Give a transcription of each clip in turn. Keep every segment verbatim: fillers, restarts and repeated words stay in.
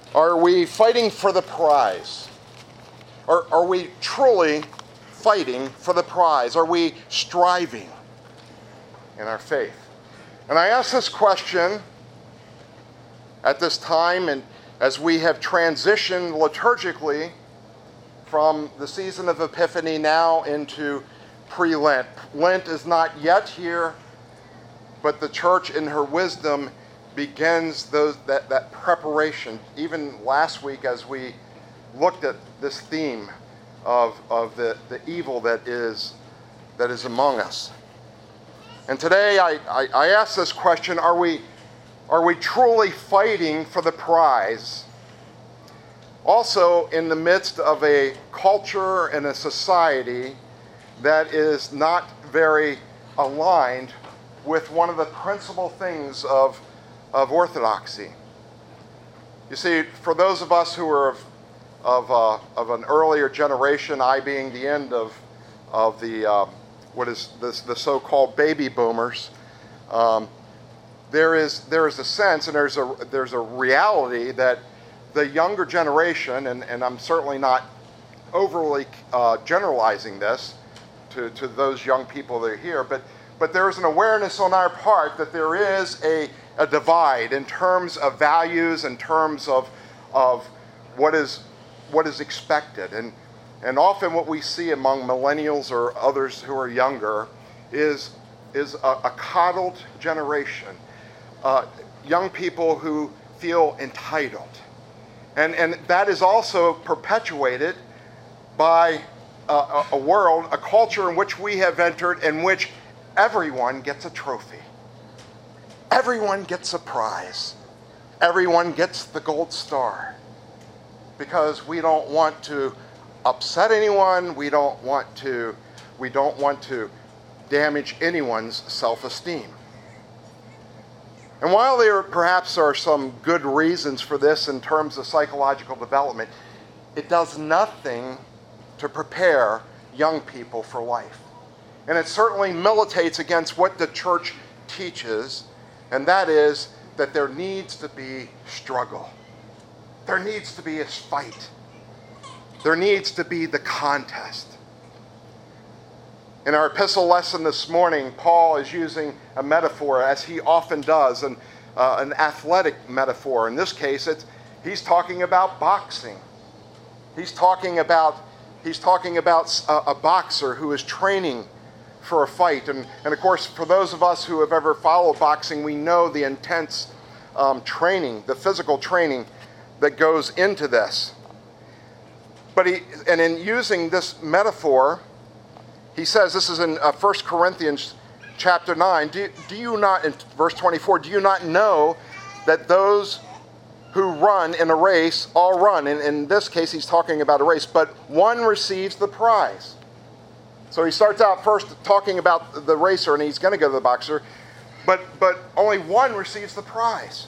Are we fighting for the prize? Or are we truly fighting for the prize? Are we striving in our faith? And I ask this question at this time, and as we have transitioned liturgically from the season of Epiphany now into pre-Lent. Lent is not yet here, but the church in her wisdom begins those that, that preparation. Even last week as we looked at this theme of, of the, the evil that is, that is among us. And today I, I, I ask this question, are we, are we truly fighting for the prize? Also in the midst of a culture and a society that is not very aligned with one of the principal things of of orthodoxy. You see, for those of us who are of of, uh, of an earlier generation, I being the end of of the um, what is this, the so-called baby boomers, um, there is there is a sense and there's a there's a reality that the younger generation, and, and I'm certainly not overly uh, generalizing this to, to those young people that are here, but but there is an awareness on our part that there is a a divide in terms of values, in terms of of what is what is expected. And and often what we see among millennials or others who are younger is is a, a coddled generation. Uh, young people who feel entitled. And and that is also perpetuated by a, a world, a culture in which we have entered, in which everyone gets a trophy. Everyone gets a prize. Everyone gets the gold star. Because we don't want to upset anyone. We don't want to, we don't want to damage anyone's self-esteem. And while there perhaps are some good reasons for this in terms of psychological development, it does nothing to prepare young people for life. And it certainly militates against what the church teaches, and that is that there needs to be struggle. There needs to be a fight. There needs to be the contest. In our epistle lesson this morning, Paul is using a metaphor, as he often does, an, uh, an athletic metaphor. In this case, it's, he's talking about boxing. He's talking about, he's talking about a, a boxer who is training for a fight. And, and of course, for those of us who have ever followed boxing, we know the intense um, training, the physical training that goes into this. But he, and in using this metaphor, he says, this is in uh, First Corinthians chapter nine, do, do you not, in verse twenty-four, do you not know that those who run in a race all run? And in this case, he's talking about a race, but one receives the prize. So he starts out first talking about the racer, and he's going to go to the boxer, but, but only one receives the prize.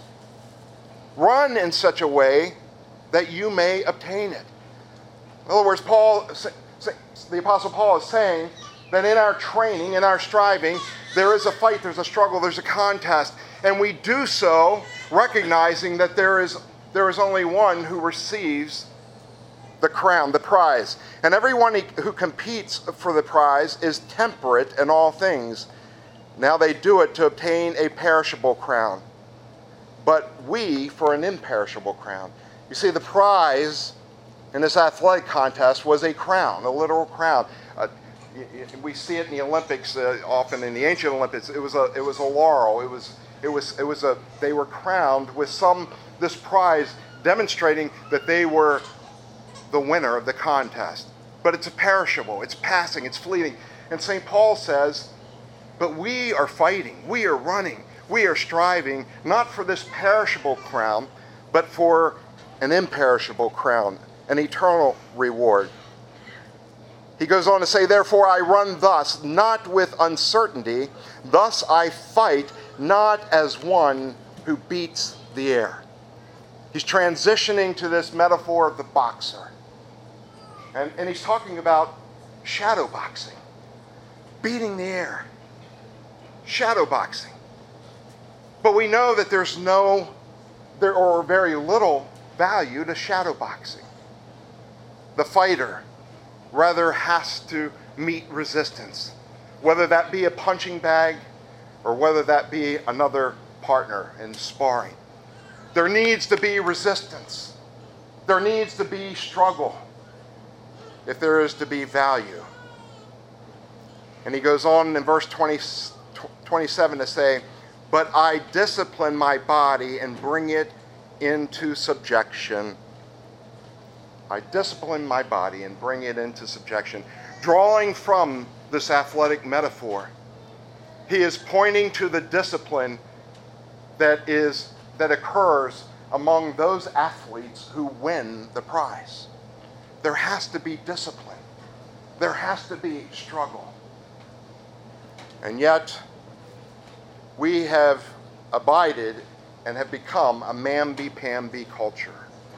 Run in such a way that you may obtain it. In other words, Paul, the Apostle Paul is saying that in our training, in our striving, there is a fight, there's a struggle, there's a contest, and we do so recognizing that there is there is only one who receives the crown, the prize. And everyone who competes for the prize is temperate in all things. Now they do it to obtain a perishable crown, but we for an imperishable crown. You see, the prize in this athletic contest was a crown, a literal crown. Uh, we see it in the Olympics, uh, often in the ancient Olympics. It was a it was a laurel. It was it was it was a they were crowned with some this prize, demonstrating that they were the winner of the contest. But it's a perishable. It's passing. It's fleeting. And Saint Paul says, but we are fighting. We are running. We are striving not for this perishable crown, but for an imperishable crown, an eternal reward. He goes on to say, therefore I run thus, not with uncertainty. Thus I fight, not as one who beats the air. He's transitioning to this metaphor of the boxer. And, and he's talking about shadow boxing, beating the air, shadow boxing. But we know that there's no, there or very little value to shadow boxing. The fighter rather has to meet resistance, whether that be a punching bag or whether that be another partner in sparring. There needs to be resistance. There needs to be struggle if there is to be value. And he goes on in verse twenty, twenty-seven to say, but I discipline my body and bring it into subjection. I discipline my body and bring it into subjection. Drawing from this athletic metaphor, he is pointing to the discipline that is that occurs among those athletes who win the prize. There has to be discipline. There has to be struggle. And yet, we have abided and have become a mamby-pamby culture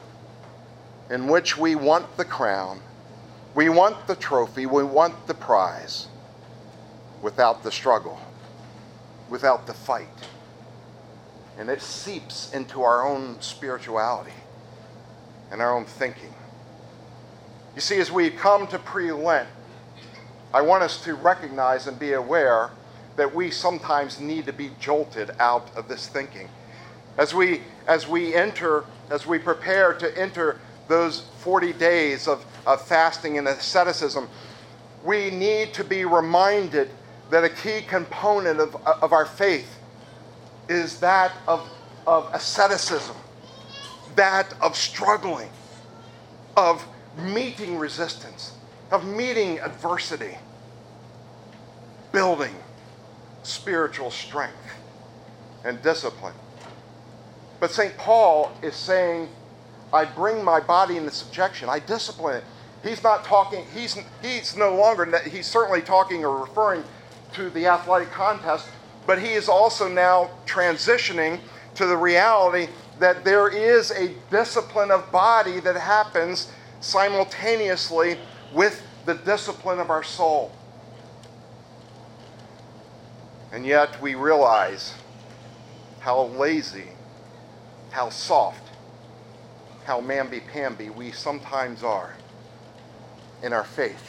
in which we want the crown, we want the trophy, we want the prize without the struggle, without the fight. And it seeps into our own spirituality and our own thinking. You see, as we come to pre-Lent, I want us to recognize and be aware that we sometimes need to be jolted out of this thinking. As we, as we enter, as we prepare to enter those forty days of, of fasting and asceticism, we need to be reminded that a key component of, of our faith is that of, of asceticism, that of struggling, of meeting resistance, of meeting adversity, building spiritual strength and discipline. But Saint Paul is saying, I bring my body into subjection. I discipline it. He's not talking, he's, he's no longer, he's certainly talking or referring to the athletic contest, but he is also now transitioning to the reality that there is a discipline of body that happens simultaneously with the discipline of our soul. And yet we realize how lazy, how soft, how mamby-pamby we sometimes are in our faith.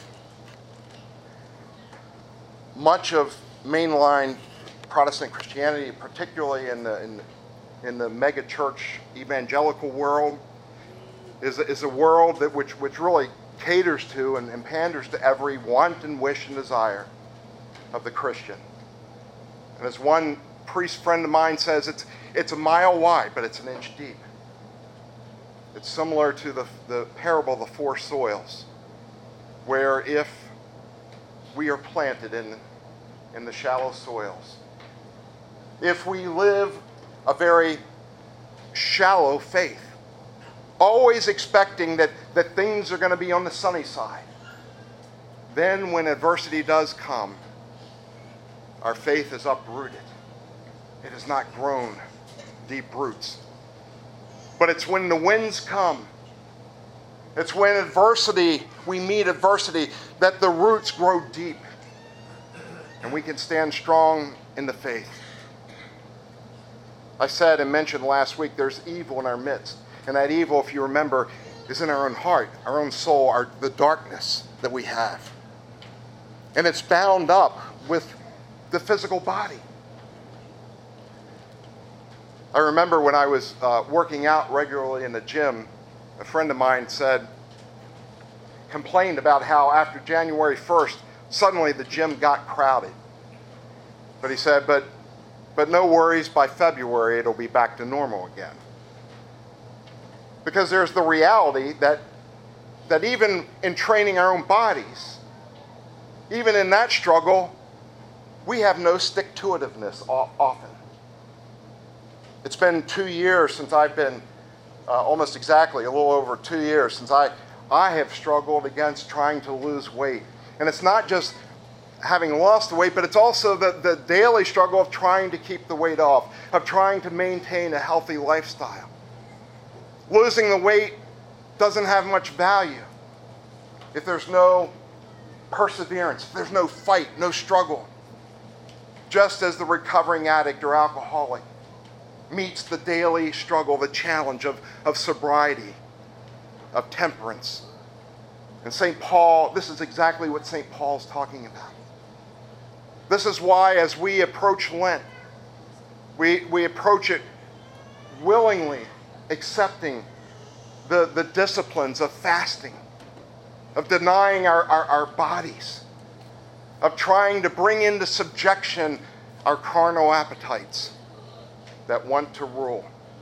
Much of mainline Protestant Christianity, particularly in the in, in the mega-church evangelical world, is, is a world that which, which really caters to and, and panders to every want and wish and desire of the Christian. And as one priest friend of mine says, it's, it's a mile wide, but it's an inch deep. It's similar to the, the parable of the four soils, where if we are planted in, in the shallow soils, if we live a very shallow faith, always expecting that, that things are going to be on the sunny side, then when adversity does come, our faith is uprooted. It has not grown deep roots. But it's when the winds come, it's when adversity, we meet adversity, that the roots grow deep and we can stand strong in the faith. I said and mentioned last week, there's evil in our midst. And that evil, if you remember, is in our own heart, our own soul, our, the darkness that we have. And it's bound up with the physical body. I remember when I was uh, working out regularly in the gym, a friend of mine said, complained about how after January first, suddenly the gym got crowded. But he said, but, but no worries, by February it'll be back to normal again. Because there's the reality that, that even in training our own bodies, even in that struggle, we have no stick-to-itiveness often. It's been two years since I've been, uh, almost exactly, a little over two years since I, I have struggled against trying to lose weight. And it's not just having lost the weight, but it's also the, the daily struggle of trying to keep the weight off, of trying to maintain a healthy lifestyle. Losing the weight doesn't have much value if there's no perseverance, if there's no fight, no struggle. Just as the recovering addict or alcoholic meets the daily struggle, the challenge of, of sobriety, of temperance. And Saint Paul, this is exactly what Saint Paul's talking about. This is why as we approach Lent, we, we approach it willingly, accepting the, the disciplines of fasting, of denying our, our, our bodies, of trying to bring into subjection our carnal appetites that want to rule.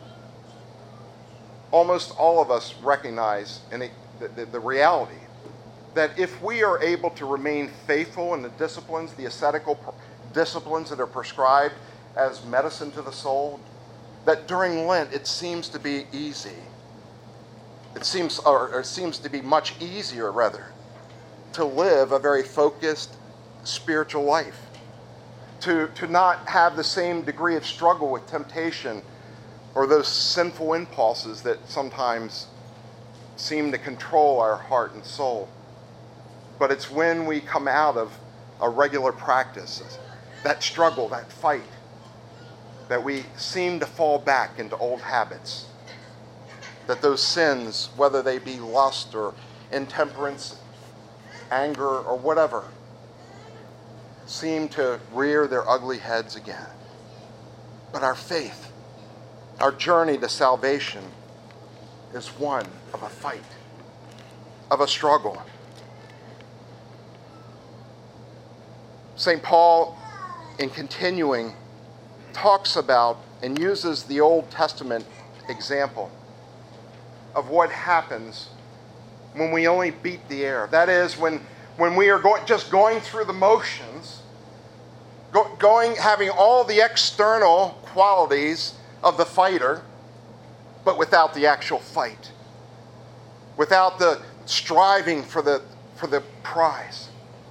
Almost all of us recognize in it, the, the, the reality that if we are able to remain faithful in the disciplines, the ascetical disciplines that are prescribed as medicine to the soul, that during Lent it seems to be easy. It seems, or, or it seems to be much easier, rather, to live a very focused spiritual life, to, to not have the same degree of struggle with temptation or those sinful impulses that sometimes seem to control our heart and soul. But it's when we come out of a regular practice, that struggle, that fight, that we seem to fall back into old habits. That those sins, whether they be lust or intemperance, anger or whatever, seem to rear their ugly heads again. But our faith, our journey to salvation, is one of a fight, of a struggle. Saint Paul, in continuing, talks about and uses the Old Testament example of what happens when we only beat the air. That is, when, when we are going, just going through the motions, go, going, having all the external qualities of the fighter, but without the actual fight, without the striving for the, for the prize.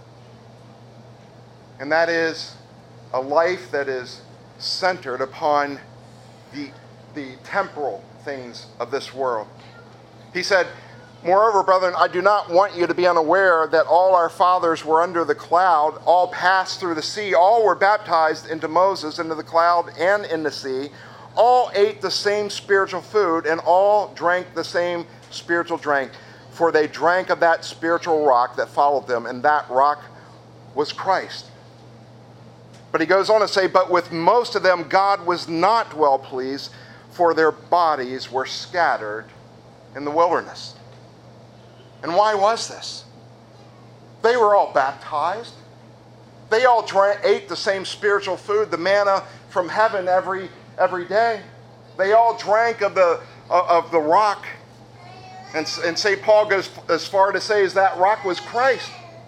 And that is a life that is centered upon the, the temporal things of this world. He said, "Moreover, brethren, I do not want you to be unaware that all our fathers were under the cloud, all passed through the sea, all were baptized into Moses, into the cloud and in the sea, all ate the same spiritual food, and all drank the same spiritual drink, for they drank of that spiritual rock that followed them, and that rock was Christ." But he goes on to say, "But with most of them God was not well pleased, for their bodies were scattered in the wilderness." And why was this? They were all baptized. They all drank, ate the same spiritual food, the manna from heaven every every day. They all drank of the of the rock. And, and Saint Paul goes as far to say as that rock was Christ.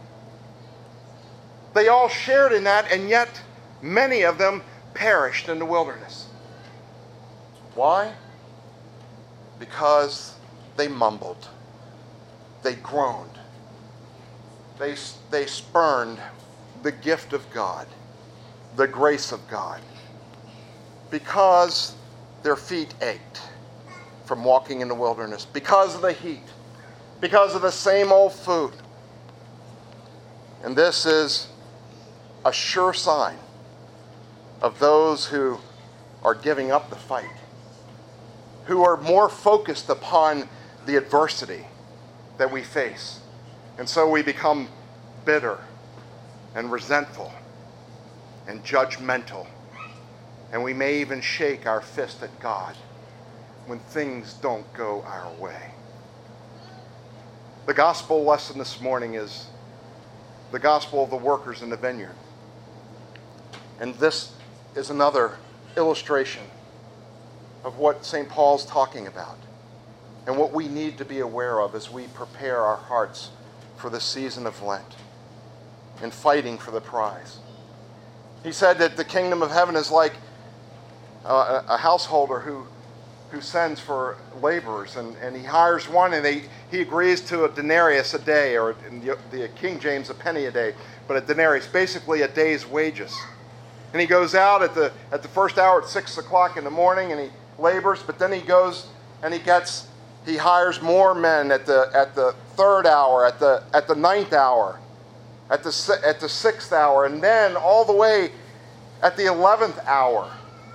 They all shared in that, and yet many of them perished in the wilderness. Why? Because they mumbled. They groaned. They, they spurned the gift of God, the grace of God, because their feet ached from walking in the wilderness, because of the heat, because of the same old food. And this is a sure sign of those who are giving up the fight, who are more focused upon the adversity that we face. And so we become bitter and resentful and judgmental. And we may even shake our fist at God when things don't go our way. The gospel lesson this morning is the gospel of the workers in the vineyard. And this is another illustration of what Saint Paul's talking about and what we need to be aware of as we prepare our hearts for the season of Lent and fighting for the prize. He said that the kingdom of heaven is like uh, a householder who who sends for laborers, and, and he hires one, and they, he agrees to a denarius a day, or in the, the King James, a penny a day, but a denarius, basically a day's wages. And he goes out at the at the first hour at six o'clock in the morning, and he labors, but then he goes and he gets he hires more men at the at the third hour, at the at the ninth hour, at the at the sixth hour, and then all the way at the eleventh hour.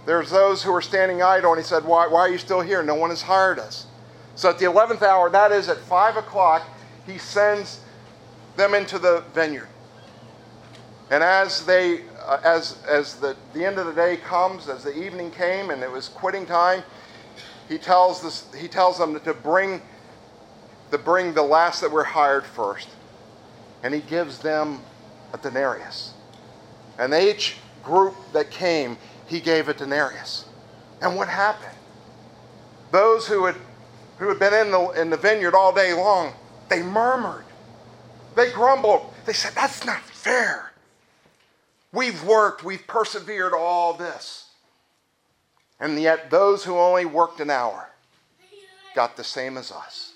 There's those who are standing idle, and he said, why, why are you still here? No one has hired us. So at the eleventh hour, that is at five o'clock, he sends them into the vineyard. And as they, uh, as as the, the end of the day comes, as the evening came and it was quitting time, he tells this, he tells them to bring, to bring the last that were hired first. And he gives them a denarius. And each group that came, he gave a denarius. And what happened? Those who had who had been in the in the vineyard all day long, they murmured. They grumbled. They said, that's not fair. We've worked, we've persevered all this. And yet those who only worked an hour got the same as us.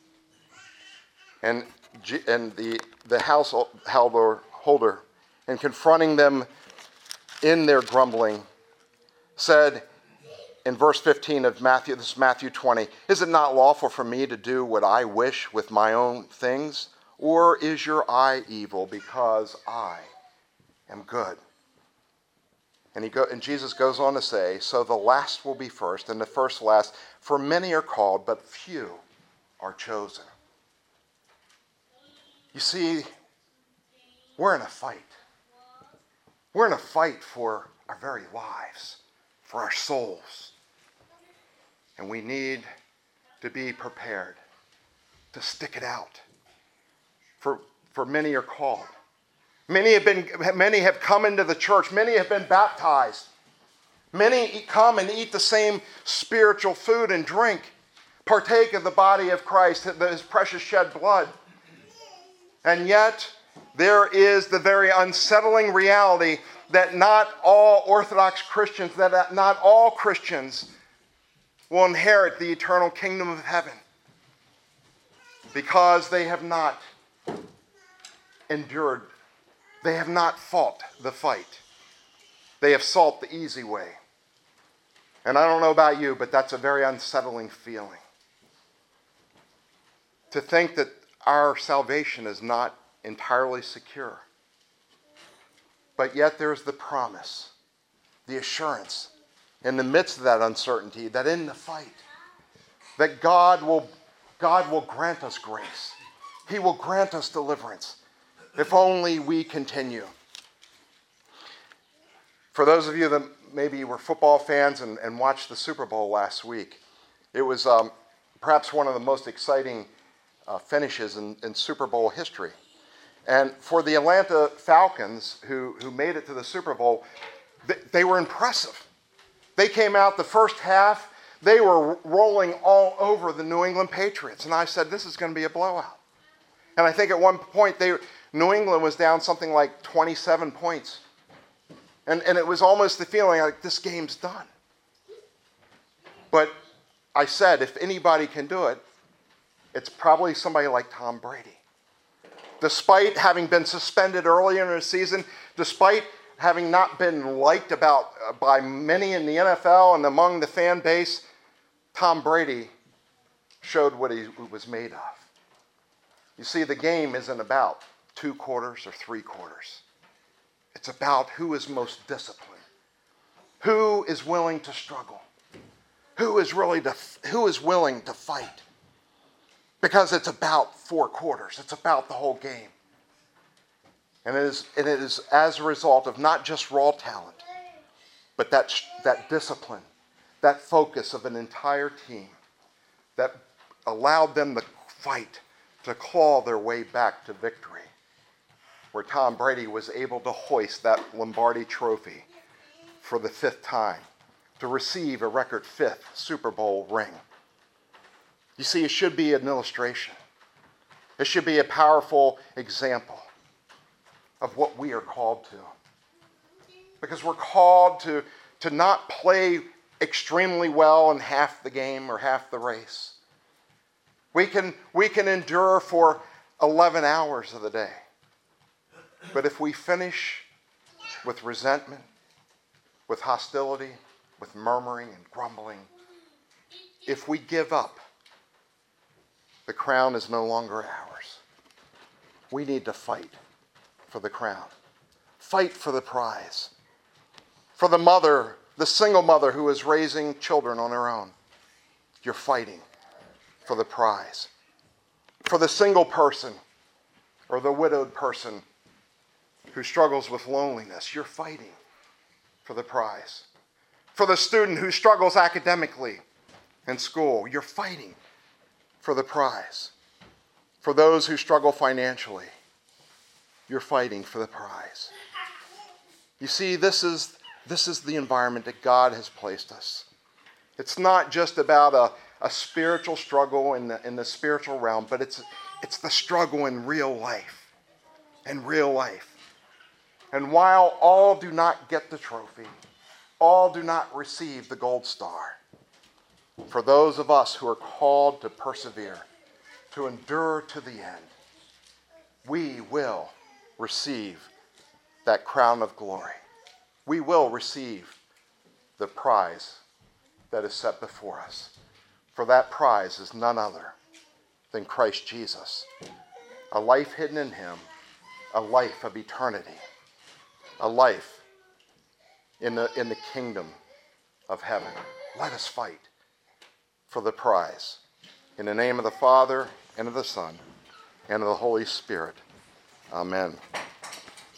And, and the, the householder holder, in confronting them in their grumbling, said in verse fifteen of Matthew, this is Matthew twenty, is it not lawful for me to do what I wish with my own things? Or is your eye evil because I am good? And, he go, and Jesus goes on to say, so the last will be first and the first last, for many are called, but few are chosen. You see, we're in a fight. We're in a fight for our very lives, for our souls. And we need to be prepared to stick it out. For, for many are called. Many have been, many have come into the church. Many have been baptized. Many come and eat the same spiritual food and drink, partake of the body of Christ, his precious shed blood. And yet, there is the very unsettling reality that not all Orthodox Christians, that not all Christians will inherit the eternal kingdom of heaven because they have not endured. They have not fought the fight. They have sought the easy way. And I don't know about you, but that's a very unsettling feeling. To think that our salvation is not entirely secure. But yet there's the promise, the assurance, in the midst of that uncertainty, that in the fight, that God will, God will grant us grace. He will grant us deliverance, if only we continue. For those of you that maybe were football fans and, and watched the Super Bowl last week, it was um, perhaps one of the most exciting uh, finishes in, in Super Bowl history. And for the Atlanta Falcons, who, who made it to the Super Bowl, they, they were impressive. They came out the first half, they were rolling all over the New England Patriots. And I said, this is going to be a blowout. And I think at one point, they, New England was down something like twenty-seven points. And, and it was almost the feeling like this game's done. But I said, if anybody can do it, it's probably somebody like Tom Brady. Despite having been suspended earlier in the season, despite having not been liked about uh, by many in the N F L and among the fan base, Tom Brady showed what he was made of. You see, the game isn't about two quarters or three quarters. It's about who is most disciplined, who is willing to struggle, who is really to, who is willing to fight. Because it's about four quarters. It's about the whole game. And it is, and it is as a result of not just raw talent, but that, that discipline, that focus of an entire team that allowed them to fight, to claw their way back to victory, where Tom Brady was able to hoist that Lombardi trophy for the fifth time, to receive a record fifth Super Bowl ring. You see, it should be an illustration. It should be a powerful example of what we are called to. Because we're called to, to not play extremely well in half the game or half the race. We can, we can endure for eleven hours of the day. But if we finish with resentment, with hostility, with murmuring and grumbling, if we give up, the crown is no longer ours. We need to fight for the crown. Fight for the prize. For the mother The single mother who is raising children on her own. You're fighting for the prize. For the single person or the widowed person who struggles with loneliness, you're fighting for the prize. For the student who struggles academically in school, you're fighting for the prize. For those who struggle financially, you're fighting for the prize. You see, this is, this is the environment that God has placed us. It's not just about a, a spiritual struggle in the, in the spiritual realm, but it's, it's the struggle in real life. In real life. And while all do not get the trophy, all do not receive the gold star, for those of us who are called to persevere, to endure to the end, we will receive that crown of glory. We will receive the prize that is set before us. For that prize is none other than Christ Jesus, a life hidden in him, a life of eternity, a life in the, in the kingdom of heaven. Let us fight for the prize. In the name of the Father, and of the Son, and of the Holy Spirit. Amen.